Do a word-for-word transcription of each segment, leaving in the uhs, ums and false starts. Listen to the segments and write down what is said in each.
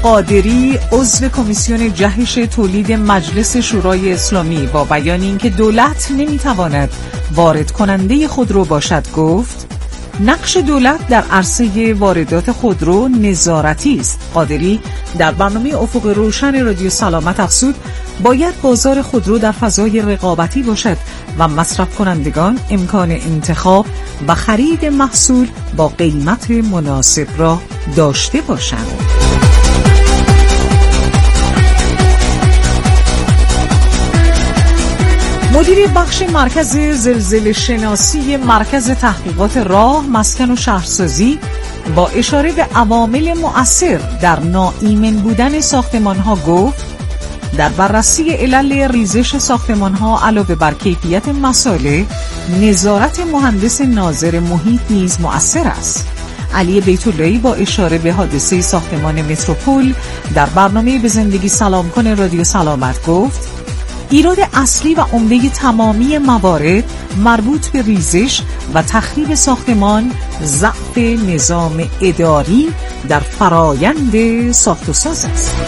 قادری عضو کمیسیون جهش تولید مجلس شورای اسلامی با بیان اینکه دولت نمیتواند وارد کننده خودرو باشد گفت نقش دولت در عرصه واردات خودرو نظارتی است. قادری در برنامه افق روشن رادیو سلامت افزود باید بازار خودرو در فضای رقابتی باشد و مصرف کنندگان امکان انتخاب و خرید محصول با قیمت مناسب را داشته باشند. مدیر بخش مرکز زلزله شناسی مرکز تحقیقات راه، مسکن و شهرسازی با اشاره به عوامل مؤثر در ناایمن بودن ساختمان‌ها گفت در بررسی علل ریزش ساختمان‌ها علاوه بر کیفیت مصالح، نظارت مهندس ناظر محیط نیز مؤثر است. علی بیت‌اللهی با اشاره به حادثه ساختمان متروپول در برنامه به زندگی سلام کن رادیو سلامت گفت ایراد اصلی و عمده تمامی موارد مربوط به ریزش و تخریب ساختمان ضعف نظام اداری در فرایند ساخت و ساز است.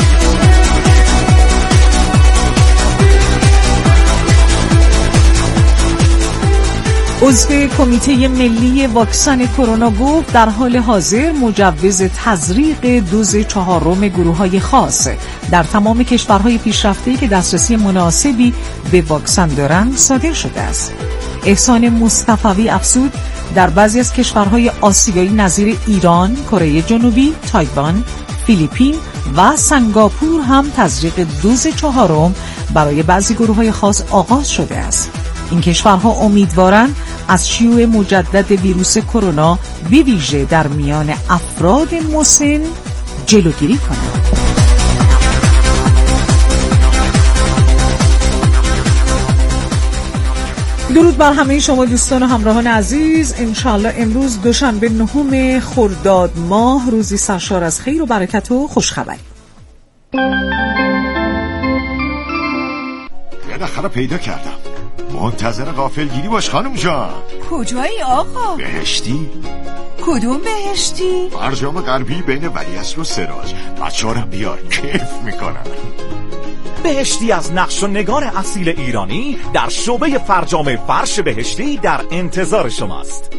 عضو کمیته ملی واکسن کرونا گفت در حال حاضر مجوز تزریق دوز چهارم گروه‌های خاص در تمام کشورهای پیشرفته‌ای که دسترسی مناسبی به واکسن دارند صادر شده است. احسان مصطفی افزود در بعضی از کشورهای آسیایی نظیر ایران، کره جنوبی، تایوان، فیلیپین و سنگاپور هم تزریق دوز چهارم برای بعضی گروه‌های خاص آغاز شده است. این کشورها امیدوارند از شیوع مجدد ویروس کرونا به ویژه در میان افراد مسن جلوگیری کنند. درود بر همه شما دوستان و همراهان عزیز. انشالله امروز دوشنبه نهم خرداد ماه روزی سرشار از خیر و برکت و خوشخبری. بالاخره پیدا کردم. منتظر غافلگیری باش خانم جان. کجایی آقا؟ بهشتی. کدوم بهشتی؟ فرجام غربی بین ولیعصر و سراج. بچه‌ها رو بیار، کیف میکنن. بهشتی از نقش و نگار اصیل ایرانی در شعبه فرجام فرش بهشتی در انتظار شماست.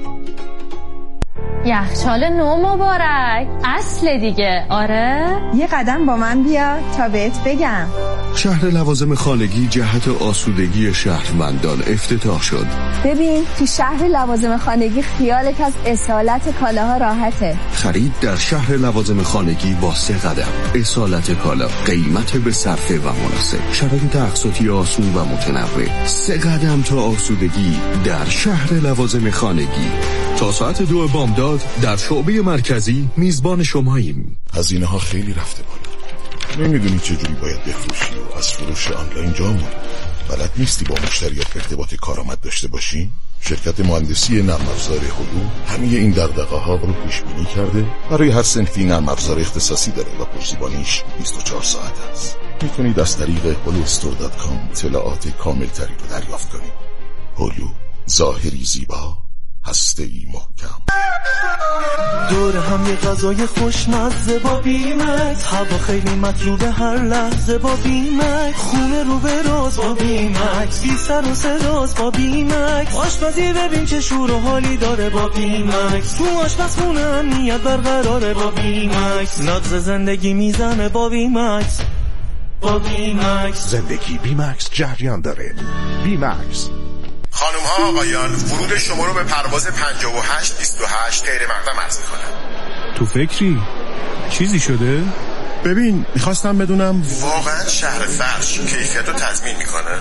یخچال نو مبارک، اصل دیگه. آره یه قدم با من بیا تا بهت بگم. شهر لوازم خانگی جهت آسودگی شهروندان افتتاح شد. ببین تو شهر لوازم خانگی خیالت از اصالت کالاها راحته. خرید در شهر لوازم خانگی با سه قدم. اصالت کالا، قیمت به صرفه و مناسب، شرایط اقساطی آسون و متنوع. سه قدم تا آسودگی در شهر لوازم خانگی. تا ساعت دو بامداد در شعبه مرکزی میزبان شماییم. هزینه ها خیلی رفته بالا. نمیدونی چجوری باید بفروشی و از فروش آنلاین جا موندی. بلد نیستی با مشتریات ارتباط کارآمد داشته باشی؟ شرکت مهندسی نرم افزار هلو همه این دغدغه ها رو پیش بینی کرده. برای هر صنفی نرم افزار اختصاصی داره و پشتیبانیش بیست و چهار ساعت است. میتونید از طریق هلو استور دات کام اطلاعات کامل تری رو دریافت کنید. هلو، ظاهری زیبا، هسته‌ای محکم. دور هم یه غذای خوشمزه با بیمکس، هوا خیلی مطلوبه هر لحظه با بیمکس، خونه رو به راز با بیمکس، بی سر و صداست با بیمکس، آشپزی ببین چه شور و حالی داره با بیمکس، تو آشپزخونه امنیت برقراره با بیمکس، نغز زندگی میزنه با بیمکس. با بیمکس زندگی بیمکس جریان داره. بیمکس. خانم ها آقایان، ورود شما رو به پرواز پنجاه و هشت بیست و هشت غیر مقدم عرض میکنم. تو فکری؟ چیزی شده؟ ببین میخواستم بدونم واقعا شهر فرش کیفیت رو تضمین میکنه؟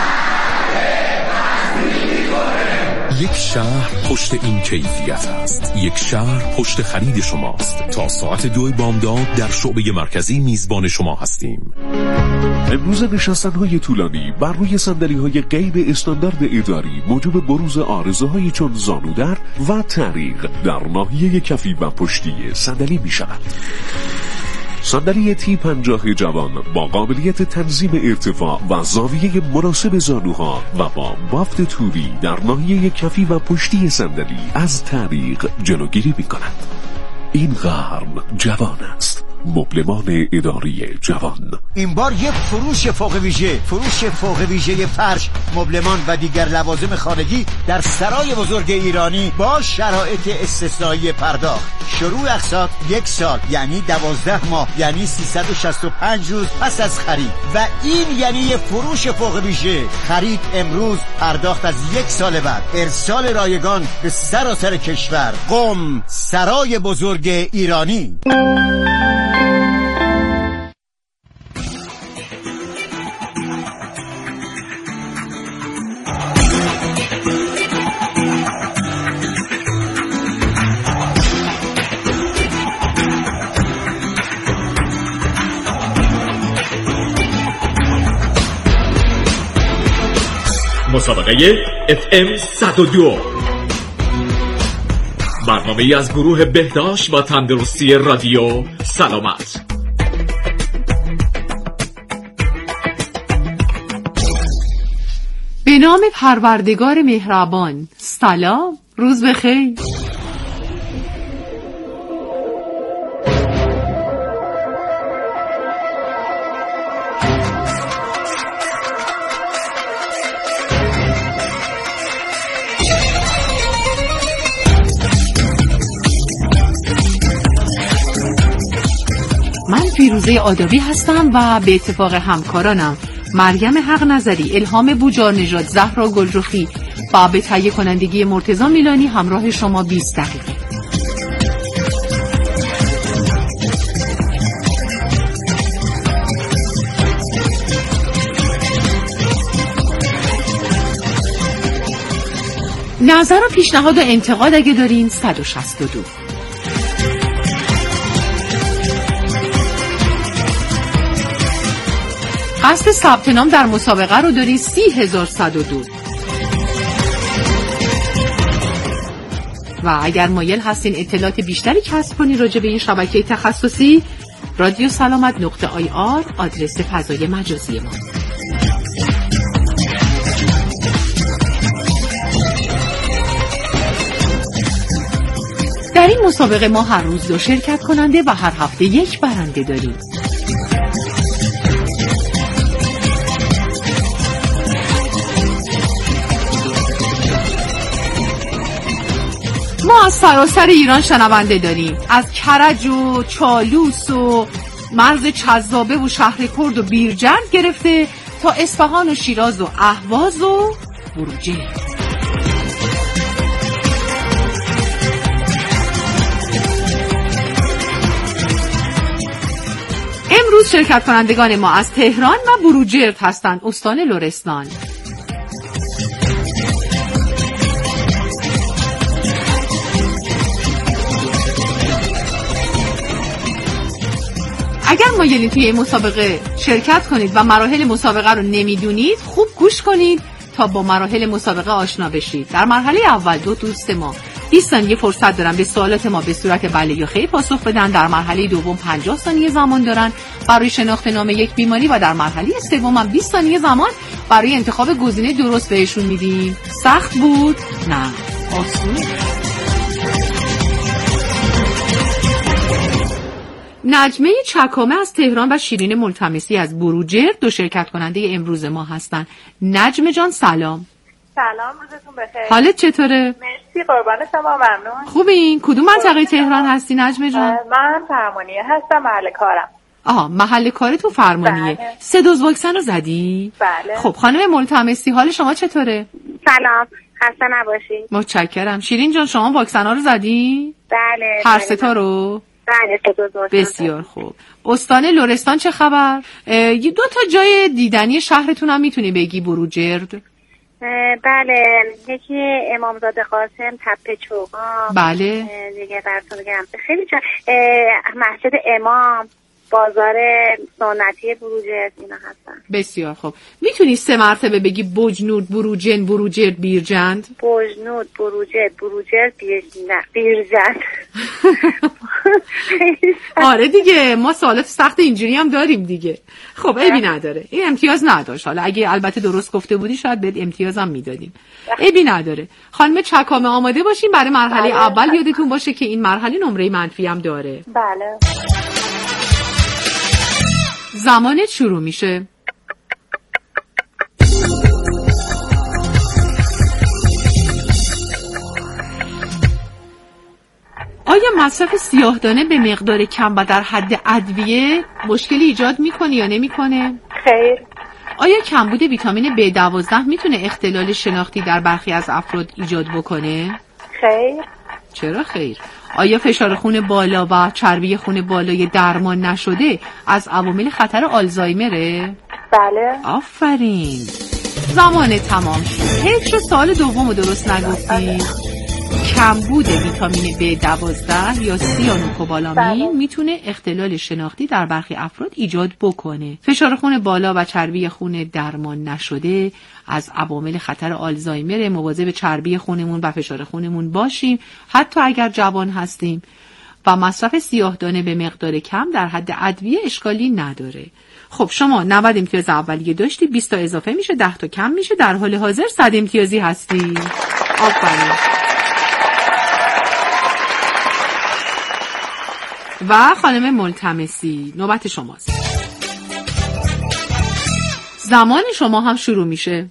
یک شهر پشت این کیفیت است. یک شهر پشت خرید شماست. تا ساعت دو بامداد در شعبه مرکزی میزبان شما هستیم. امروز نشستن‌های طولانی بر روی صندلی‌های غیر استاندارد اداری موجب بروز آرزوهایی چون زانودر و تعریق در ناحیه کفی و پشتی صندلی می‌شود. صندلی تی پنجاه جوان با قابلیت تنظیم ارتفاع و زاویه مناسب زانوها و با بافت توری در ناحیه کفی و پشتی صندلی از تعریق جلوگیری می‌کند. این قرن جوان است. مبلمان اداری جوان. این بار یک فروش فوق ویژه، فروش فوق ویژه فرش، مبلمان و دیگر لوازم خانگی در سرای بزرگ ایرانی با شرایط استثنایی پرداخت. شروع اقساط یک سال یعنی دوازده ماه یعنی سیصد و شصت و پنج روز پس از خرید و این یعنی یک فروش فوق ویژه. خرید امروز، پرداخت از یک سال بعد، ارسال رایگان به سراسر کشور. قم، سرای بزرگ ایرانی. مسابقه اف ام صد و دو، برنامه‌ای از گروه بهداشت و تندرستی رادیو سلامت. به نام پروردگار مهربان. سلام، روز بخیر. فیروزه آدابی هستم و به اتفاق همکارانم مریم حق نظری، الهام بوجار نژاد، زهرا گلرخی و به تهیه کنندگی مرتضی میلانی همراه شما بیست دقیقه. نظر و پیشنهاد و انتقاد اگه دارین صد و شصت و دو. قصد ثبت نام در مسابقه رو داری سی هزار صد و دو. و اگر مایل هستین اطلاعات بیشتری کسب کنی راجع به این شبکه تخصصی، رادیو سلامت نقطه آی آر آدرس فضای مجازی ما. در این مسابقه ما هر روز دو شرکت کننده و هر هفته یک برنده داریم. ما از سراسر ایران شنونده داریم، از کرج و چالوس و مرز چذابه و شهر کرد و بیرجند گرفته تا اصفهان و شیراز و اهواز و بروجه. امروز شرکت کنندگان ما از تهران و بروجرد هستند، استان لرستان. اگر مایلین توی این مسابقه شرکت کنید و مراحل مسابقه رو نمیدونید، خوب گوش کنید تا با مراحل مسابقه آشنا بشید. در مرحله اول دو دوست ما بیست ثانیه فرصت دارن به سوالات ما به صورت بله یا خیر پاسخ بدن. در مرحله دوم پنجاه ثانیه زمان دارن برای شناخت نام یک بیماری و در مرحله سوم هم بیست ثانیه زمان برای انتخاب گزینه درست بهشون میدیم. سخت بود؟ نه، آسون. نجمه چکامه از تهران و شیرین ملتمسی از بروجرد دو شرکت کننده امروز ما هستن. نجمه جان سلام. سلام، روزتون بخیر. حالت چطوره؟ مرسی، قربان شما، ممنون. خوبین؟ کدوم منطقه تهران هستی نجمه جان؟ من فرمانیه هستم، محل کارم. آها، محل کارتون فرمانیه. بله. سه دوز واکسن رو زدی؟ بله. خب خانم ملتمسی، حال شما چطوره؟ سلام، خسته نباشید. متشکرم. شیرین جان شما واکسن ها رو زدی؟ بله. هر سه تا رو؟ بله، سه دوز واکسن. بسیار خوب. استان لرستان چه خبر؟ یه دو تا جای دیدنی شهرتون هم میتونی بگی بروجرد؟ بله، یکی امامزاده قاسم، تپه چوگان. بله. دیگه براتون بگم خیلی جا مسجد امام، بازار سنتی بروجرد اینا هستن. بسیار خوب. میتونی سه مرتبه بگی بجنود، بروجن، بروجرد، بیرجند؟ بجنود، بروجرد، بروجرد، بیرجند. بیرجند. آره دیگه، ما سوالات سخت اینجوری هم داریم دیگه. خب عیبی نداره، این امتیاز نداشت. حالا اگه البته درست گفته بودی شاید بهت امتیاز هم میدادیم. عیبی نداره. خانم چکامه آماده باشین برای مرحله بله. اول. یادتون باشه که این مرحله نمره منفی هم داره. بله. زمانت شروع میشه. آیا مصرف سیاه‌دانه به مقدار کم و در حد ادویه مشکلی ایجاد میکنه یا نمیکنه؟ خیر. آیا کمبود ویتامین بی دوازده میتونه اختلال شناختی در برخی از افراد ایجاد بکنه؟ خیر. چرا خیر؟ آیا فشار خون بالا و چربی خون بالای درمان نشده از عوامل خطر آلزایمره؟ بله. آفرین. زمان تمام شد. حیف شد سوال دومو درست نگفتی. کمبود ویتامین بی دوازده یا سیانوکوبالامین میتونه اختلال شناختی در برخی افراد ایجاد بکنه. فشار خون بالا و چربی خون درمان نشده از عوامل خطر آلزایمر. مواظب چربی خونمون و فشار خونمون باشیم حتی اگر جوان هستیم. و مصرف سیاه‌دانه به مقدار کم در حد ادویه اشکالی نداره. خب شما نود امتیاز اولیه داشتی، بیست تا اضافه میشه، ده تا کم میشه، در حال حاضر صد امتیازی هستی. آفرین. و خانم ملتمسی نوبت شماست. زمان شما هم شروع میشه.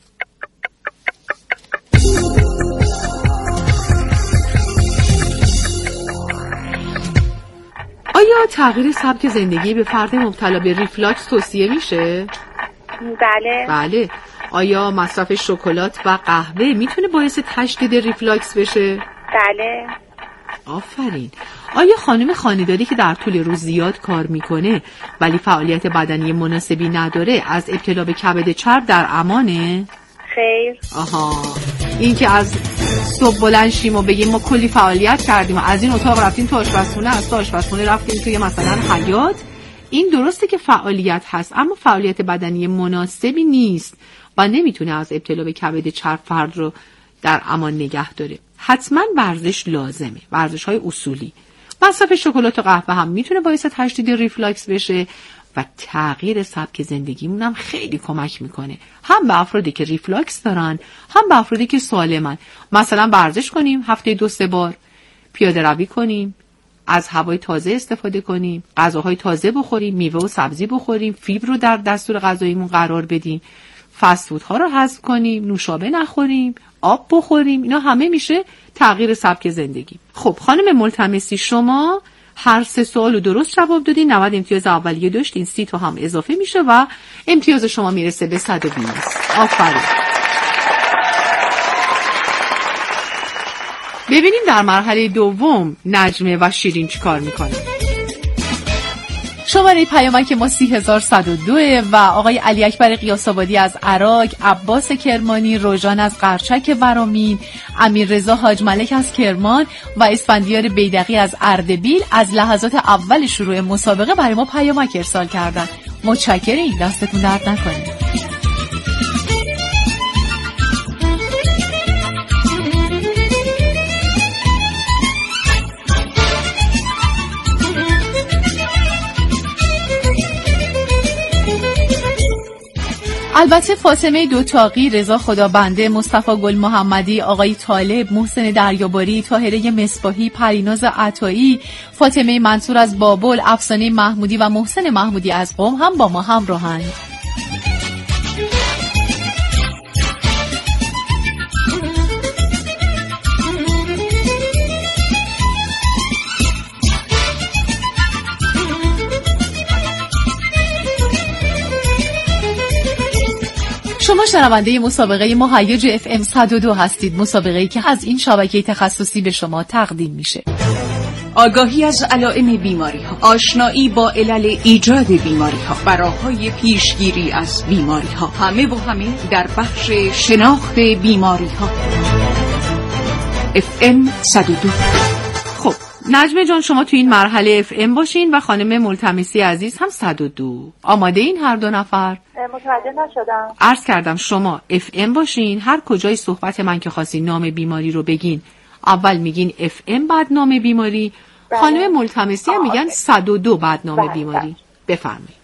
آیا تغییر سبک زندگی به فرد مبتلا به ریفلاکس توصیه میشه؟ بله. بله. آیا مصرف شکلات و قهوه میتونه باعث تشدید ریفلاکس بشه؟ بله. آفرین. آیا خانم خانه‌داری که در طول روز زیاد کار میکنه ولی فعالیت بدنی مناسبی نداره از ابتلا به کبد چرب در امانه؟ خیر. آها. این که از صبح بلند شیم و بگیم ما کلی فعالیت کردیم و از این اتاق رفتیم تو آشپزخونه، از تو آشپزخونه رفتیم توی مثلا حیاط، این درسته که فعالیت هست اما فعالیت بدنی مناسبی نیست و نمیتونه از ابتلا به کبد چرب فرد رو در امان نگه داره. حتما ورزش لازمه، ورزش های اصولی. مصرف شکلات و قهوه هم میتونه باعث تشدید ریفلاکس بشه و تغییر سبک زندگیمون هم خیلی کمک میکنه، هم به افرادی که ریفلاکس دارن هم به افرادی که سالمن. مثلا ورزش کنیم هفته دو سه بار، پیاده روی کنیم، از هوای تازه استفاده کنیم، غذاهای تازه بخوریم، میوه و سبزی بخوریم، فیبر رو در دستور غذاییمون قرار بدیم، فست فودها رو حذف کنیم، نوشابه نخوریم، آب بخوریم. اینا همه میشه تغییر سبک زندگی. خب خانم ملتمسی شما هر سه سوال رو درست جواب دادین، نود امتیاز اولیه داشتین، سی تا هم اضافه میشه و امتیاز شما میرسه به صد و بیست. آفرین. ببینیم در مرحله دوم نجمه و شیرین چی کار میکنه. شماره پیامک ما سی هزار و صد و دو و آقای علی اکبر قیاس‌آبادی از عراق، عباس کرمانی، روژان از قرچک ورامین، امیر رضا حاج ملک از کرمان و اسفندیار بیدقی از اردبیل از لحظات اول شروع مسابقه برای ما پیامک ارسال کردن. متشکریم، دستتون درد نکنه. البته فاطمه دوتاقی، رضا خدابنده، مصطفی گل محمدی، آقای طالب، محسن دریاباری، طاهره مصباحی، پریناز عطایی، فاطمه منصور از بابل، افسانه محمودی و محسن محمودی از قم هم با ما همراهند. شما شنونده مسابقه مهیج اف ام صد و دو هستید، مسابقه‌ای که از این شبکه تخصصی به شما تقدیم میشه. آگاهی از علائم بیماری ها، آشنایی با علل ایجاد بیماری ها، براهای پیشگیری از بیماری ها، همه و همه در بخش شناخت بیماری ها. اف ام صد و دو. خب نجمه جان شما تو این مرحله اف ام باشین و خانم ملتمسی عزیز هم صد و دو. آماده این هر دو نفر؟ متوجه نشدم. عرض کردم شما اف ام باشین، هر کجای صحبت من که خواستین نام بیماری رو بگین اول میگین اف ام بعد نام بیماری. بله. خانم ملتمسی هم میگن صد و دو بعد نام بله. بیماری. بفرمایید.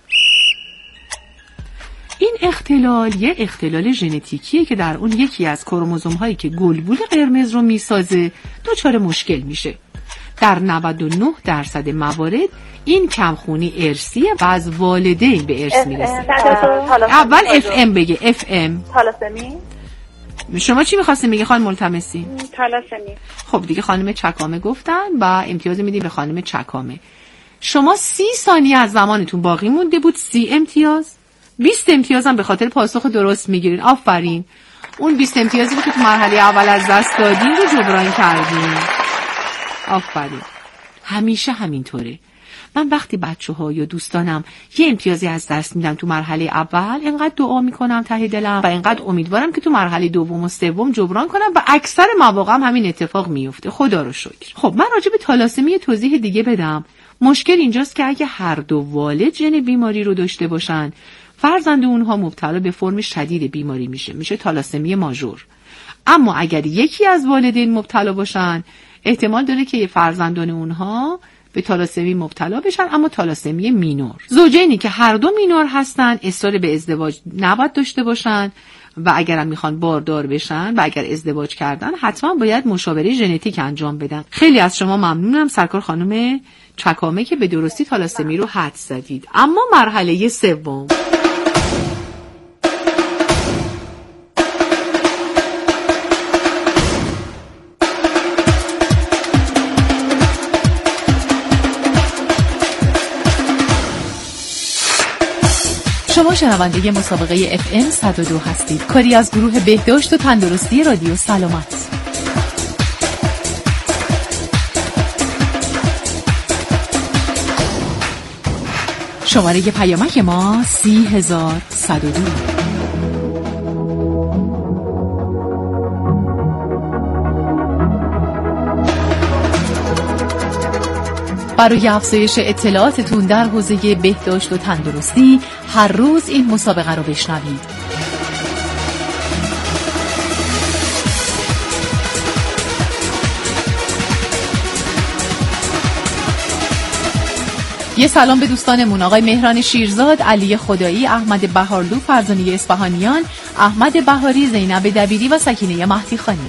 این اختلال یه اختلال ژنتیکیه که در اون یکی از کروموزوم هایی که گلبول قرمز رو میسازه دچار مشکل میشه. در نود و نه درصد موارد این کمخونی ارثیه و از والدین به ارث میرسه. اول اف ام بگه. اف ام تالاسمی. شما چی می‌خواستین بگی خانم ملتمسی؟ تالاسمی. خب دیگه خانم چکامه گفتن و امتیاز میدیم به خانم چکامه. شما سی ثانیه از زمانتون باقی مونده بود، سی امتیاز. بیست امتیاز هم به خاطر پاسخ درست میگیرین. آفرین. اون بیست امتیازی که تو مرحله اول از دست دادین رو جبران کردین. آفرین. همیشه همینطوره. من وقتی بچه‌ها یا دوستانم یه امتیازی از دست میدم تو مرحله اول، اینقدر دعا میکنم ته دلم و اینقدر امیدوارم که تو مرحله دوم و سوم جبران کنم و اکثر مواقع هم همین اتفاق میفته. خدا رو شکر. خب من راجع به تالاسمی توضیح دیگه بدم. مشکل اینجاست که اگه هر دو والد ژن بیماری رو داشته باشن، فرزند اونها مبتلا به فرم شدید بیماری میشه، میشه تالاسمی ماژور. اما اگر یکی از والدین مبتلا باشن، احتمال داره که فرزندان اونها به تالاسمی مبتلا بشن، اما تالاسمی مینور. زوجینی که هر دو مینور هستن اصرار به ازدواج نباید داشته باشن و اگر هم میخوان باردار بشن و اگر ازدواج کردن حتما باید مشاوره ژنتیک انجام بدن. خیلی از شما ممنونم سرکار خانم چکامه که به درستی تالاسمی رو حدس زدید. اما مرحله سوم، شما شنونده مسابقه اف ام صد و دو هستید، کاری از گروه بهداشت و تندرستی رادیو سلامت. شماره پیامک ما سی هزار صد و دو. برای افزایش اطلاعاتتون در حوزه بهداشت و تندرستی هر روز این مسابقه رو بشنوید. یه سلام به دوستانمون، آقای مهران شیرزاد، علی خدایی، احمد بهارلو، فرزانه اصفهانیان، احمد بهاری، زینب دبیری و سکینه مهدی خانی.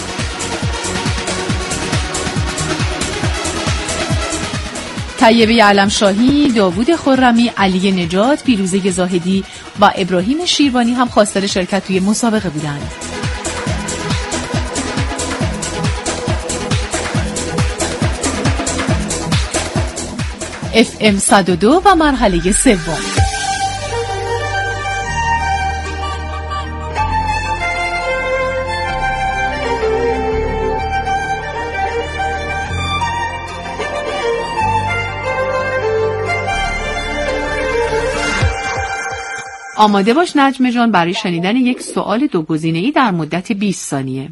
طیبه علمشاهی، داوود خرمی، علی نجات، پیروزه زاهدی و ابراهیم شیروانی هم خواستار شرکت توی مسابقه بودند. اف ام صد و دو و مرحله سوم. آماده باش نجمه جان برای شنیدن یک سوال دو گزینه‌ای در مدت بیست ثانیه.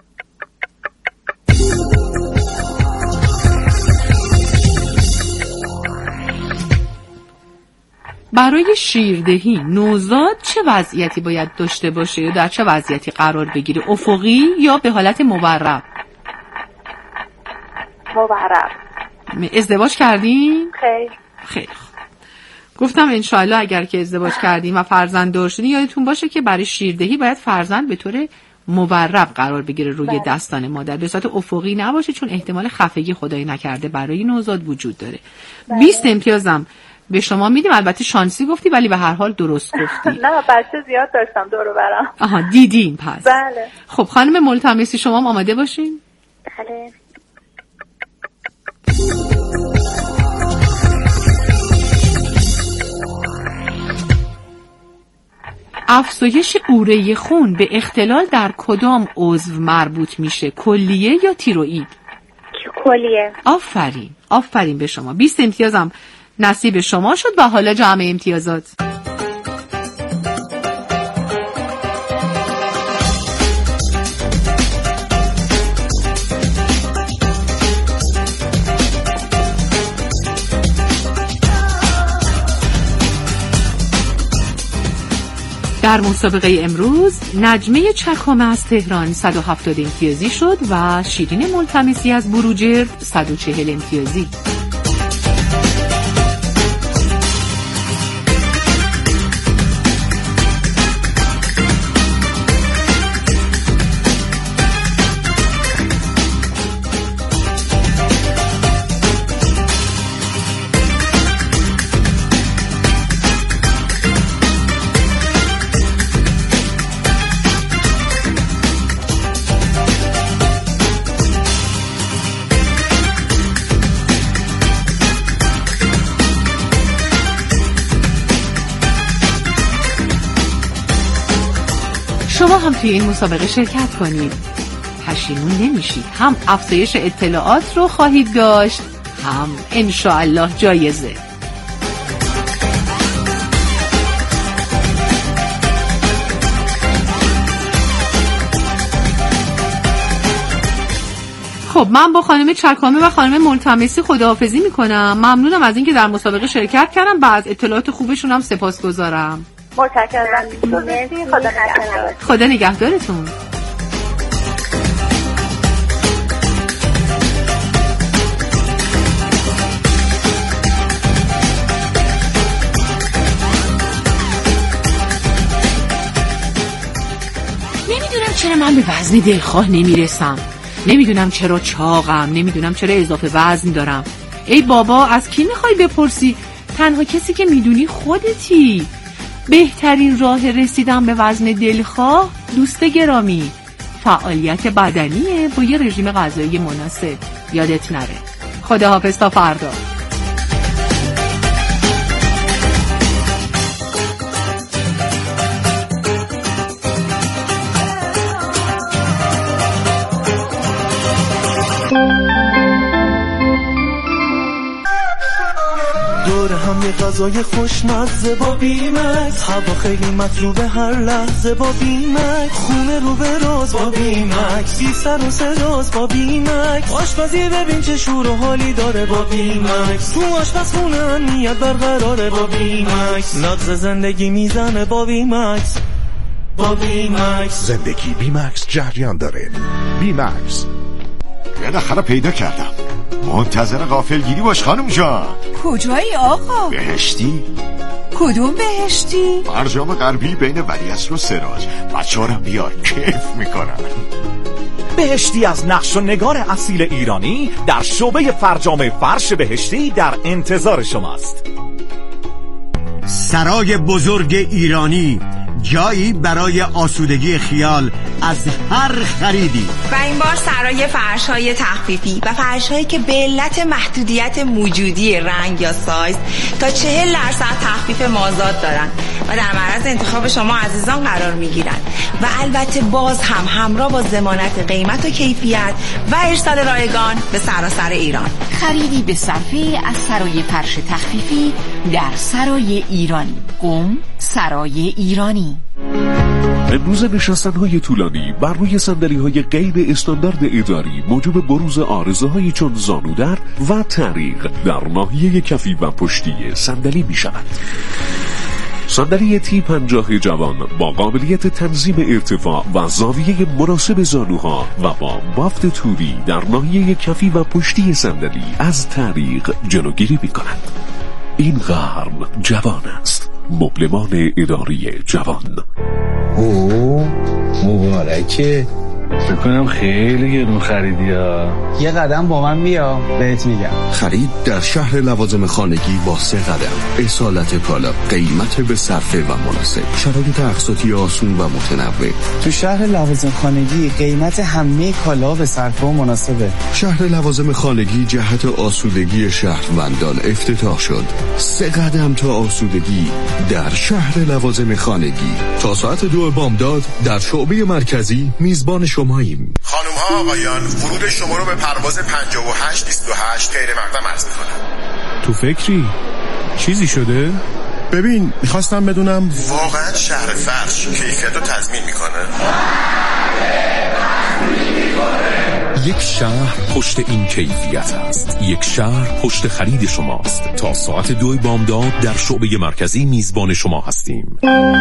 برای شیردهی نوزاد چه وضعیتی باید داشته باشه یا در چه وضعیتی قرار بگیره؟ افقی یا به حالت مورب؟ مورب. ازدواج کردین؟ خیر. خیر. گفتم انشاءالله اگر که ازدواج کردیم و فرزند دار شدین، یادتون باشه که برای شیردهی باید فرزند به طور مورب قرار بگیره روی بله. دستان مادر، به صورت افقی نباشه، چون احتمال خفگی خدای نکرده برای نوزاد وجود داره. بله. بیست امتیازم به شما میدیم. البته شانسی گفتی ولی به هر حال درست گفتی. نه بچه زیاد داشتم دور و برم. آها دیدین پس. بله. خب خانم ملتمسی شما هم آماده باشین. بله. افزایش اوره خون به اختلال در کدام عضو مربوط میشه؟ کلیه یا تیروئید؟ کلیه. آفرین. آفرین به شما. بیست امتیازم نصیب شما شد و حالا جمع امتیازات. در مسابقه امروز نجمه چکامه از تهران صد و هفتاد امتیازی شد و شیرین ملتمسی از بروجرد صد و چهل امتیازی. شما هم توی این مسابقه شرکت کنید. پشیمون نمیشید. هم افزایش اطلاعات رو خواهید داشت، هم انشاءالله جایزه. خب من با خانم چکامه و خانم ملتمسی خداحافظی میکنم. ممنونم از اینکه در مسابقه شرکت کردم و از اطلاعات خوبشون هم سپاسگزارم. متشکرم. خدا نگهدار. خدا نگهدارتون. نمیدونم چرا من به وزن دلخواه نمیرسم. نمیدونم چرا چاقم. نمیدونم چرا اضافه وزن دارم. ای بابا، از کی میخوای بپرسی؟ تنها کسی که میدونی خودتی. بهترین راه رسیدن به وزن دلخواه دوست گرامی فعالیت بدنیه با یه رژیم غذایی مناسب. یادت نره. خداحافظ تا فردا. دور هم یه غذای خوشمزه با بیمکس، هوا خیلی مطلوبه هر لحظه با بیمکس، خونه رو به راز با بیمکس، بی سر و صداست با بیمکس، آشپزی ببین چه شور و حالی داره با بیمکس، تو آشپزخونه امنیت برقراره با بیمکس، نبض زندگی میزنه با بیمکس. با بیمکس زندگی بیمکس جریان داره. بیمکس. بالاخره پیدا کردم. منتظر غافلگیری باش خانم جان. کجایی آقا؟ بهشتی. کدوم بهشتی؟ فرجام غربی بین ولیعصر و سراج. بچه‌ها رو بیار، کیف میکنن. بهشتی از نقش و نگار اصیل ایرانی در شعبه فرجام فرش بهشتی در انتظار شماست. سرای بزرگ ایرانی، جایی برای آسودگی خیال از هر خریدی. و این بار سرای فرش‌های تخفیفی و فرش‌هایی که به علت محدودیت موجودی رنگ یا سایز تا چهل درصد تخفیف مازاد دارن و در معرض انتخاب شما عزیزان قرار میگیرن و البته باز هم همراه با ضمانت قیمت و کیفیت و ارسال رایگان به سراسر ایران. خریدی به صرفه از سرای فرش تخفیفی در سرای ایرانی. قم سرای ایرانی. امروز نشستن‌های طولانی بر روی صندلی‌های غیر استاندارد اداری موجب بروز عارضه‌هایی چون زانودر و تعریق در ناحیه کفی و پشتی صندلی می‌شود. صندلی تی پنجاه جوان با قابلیت تنظیم ارتفاع و زاویه مناسب زانوها و با بافت توری در ناحیه کفی و پشتی صندلی از تعریق جلوگیری می‌کند. این قرن جوان است. مبلمان اداری جوان. اوه مبارکه. فکر کنم خیلی گرون خریدی ها. یه قدم با من بیا بهت میگم. خرید در شهر لوازم خانگی با سه قدم. اصالت کالا، قیمت به صرفه و مناسب، شرایط اقساطی آسون و متنوع. تو شهر لوازم خانگی قیمت همه کالا به صرفه و مناسبه. شهر لوازم خانگی جهت آسودگی شهروندان افتتاح شد. سه قدم تا آسودگی در شهر لوازم خانگی. تا ساعت دو بامداد در شعبه مرکزی میزبان شماییم. خانم ها آقایان، ورود شما رو به پرواز پنجاه و هشت بیست و هشت غیر مقدم عرض می‌کنم. تو فکری؟ چیزی شده؟ ببین میخواستم بدونم واقعا شهر فرش کیفیت رو تضمین میکنه؟ یک شهر پشت این کیفیت است. یک شهر پشت خرید شماست. تا ساعت دو بامداد در شعبه مرکزی میزبان شما هستیم.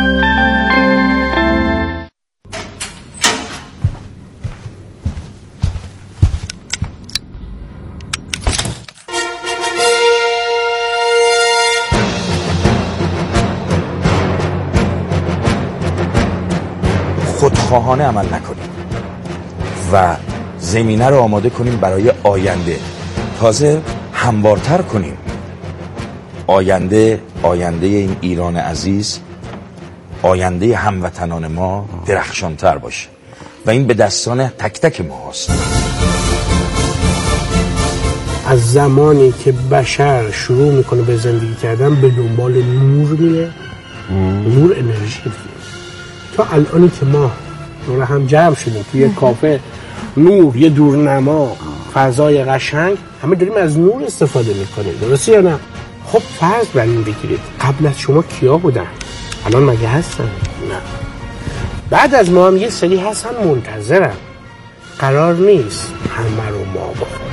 خودخواهانه عمل نکنیم و زمینه رو آماده کنیم برای آینده، تازه هموارتر کنیم. آینده آینده این ایران عزیز، آینده هموطنان ما درخشانتر باشه و این به دستان تک تک ما هست. از زمانی که بشر شروع میکنه به زندگی کردن به دنبال نور میره، نور انرژی دیگه. تا الانی که ما دور هم جمع شدیم توی یه کافه، نور، یه دورنما، فضای قشنگ، همه داریم از نور استفاده میکنیم، درسته یا نه؟ خب فرض بر این بگیرید قبل از شما کیا بودن؟ الان مگه هستن؟ نه. بعد از ما هم یه سری هستن منتظرن. قرار نیست همه رو ما بخوریم.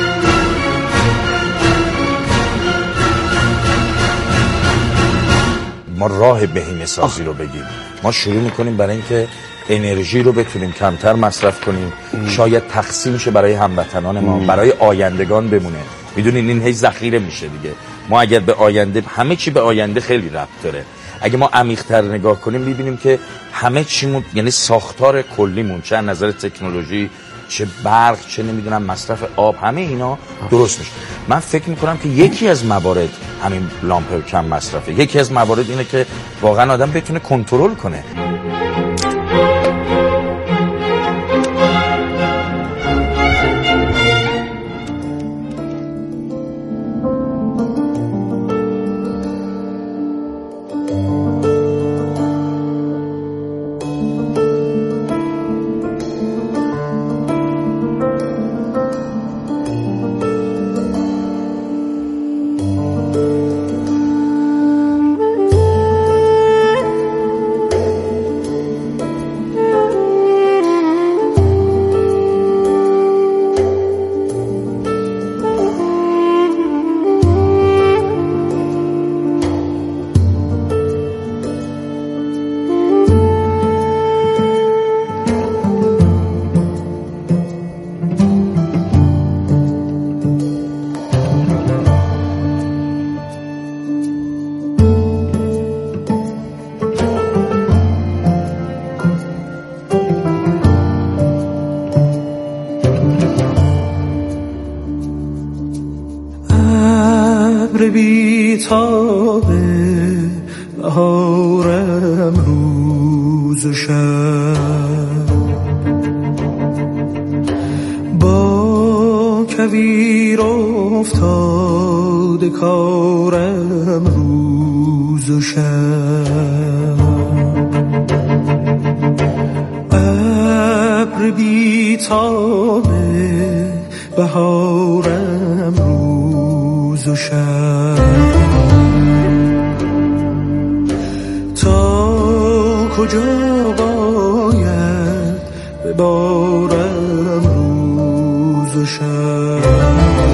ما راه بهینه سازی رو بگیم. ما شروع میکنیم برای اینکه انرژی رو بتونیم کمتر مصرف کنیم، شاید تقسیم شه برای هموطنان ما، برای آیندگان بمونه. میدونین این هی ذخیره میشه دیگه. ما اگر به آینده، همه چی به آینده خیلی ربط داره. اگه ما عمیق‌تر نگاه کنیم می‌بینیم که همه چیمون، یعنی ساختار کلیمون، چه از نظر تکنولوژی، چه برق، چه نمیدونم مصرف آب، همه اینا درست میشه. من فکر میکنم که یکی از موارد همین لامپ کم مصرفه. یکی از موارد اینه که واقعا آدم بتونه کنترل کنه. بی‌تابه بهارم روز و شب، با کویر افتاده کارم روز و شب. ابر بی‌تابه بهارم روز و شب، تا کجا باید ببارم روز و شب.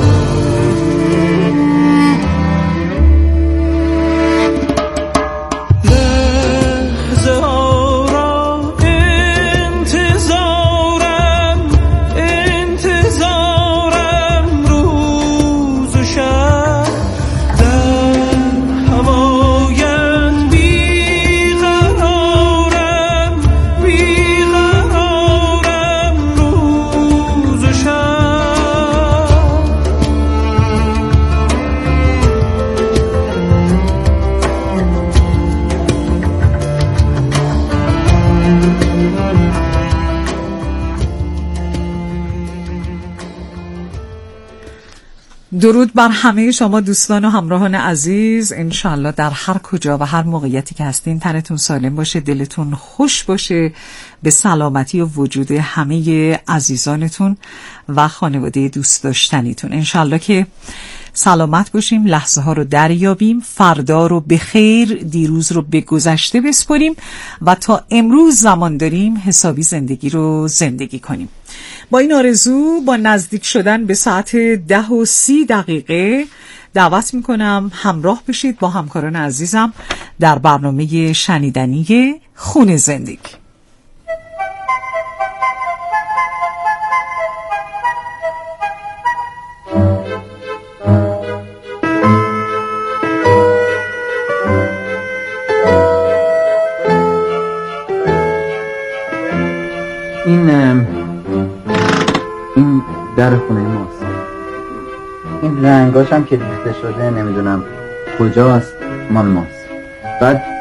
درود بر همه شما دوستان و همراهان عزیز. انشالله در هر کجا و هر موقعیتی که هستین تنتون سالم باشه، دلتون خوش باشه، به سلامتی و وجود همه عزیزانتون و خانواده دوست داشتنیتون. انشالله که سلامت باشیم، لحظه ها رو دریابیم، فردا رو به خیر، دیروز رو به گذشته بسپاریم و تا امروز زمان داریم حسابی زندگی رو زندگی کنیم. با این آرزو، با نزدیک شدن به ساعت ده و سی دقیقه دعوت میکنم همراه بشید با همکاران عزیزم در برنامه شنیدنی خون زندگی. این این در خونه ماست. این رنگاش هم که ریخته شده نمیدونم کجاست، مال ماست. بعد